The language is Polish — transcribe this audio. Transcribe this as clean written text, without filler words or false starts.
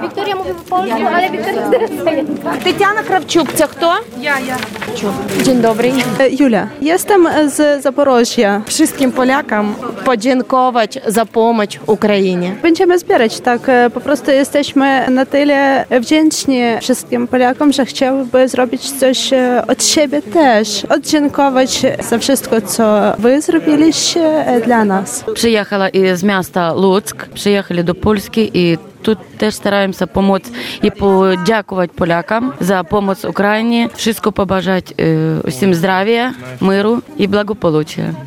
Wiktoria mówi po polsku, ale Wiktoria teraz zajęta. Тетяна Кравчук, це хто? Ja. Dzień dobry. Julia, jestem z Zaporożia. Wszystkim Polakom podziękować za pomoc Ukrainie. Będziemy zbierać, tak, po prostu jesteśmy na tyle wdzięczni wszystkim Polakom, że chciałyby zrobić coś od siebie też. Oddziękować za wszystko, co wy zrobiliście dla nas. Приехала из места Луцк, приехали до Польски и тут теж стараємося допомогти і подякувати полякам за допомогу Україні. Wszystko побажати усім здравия, миру і благополуччя.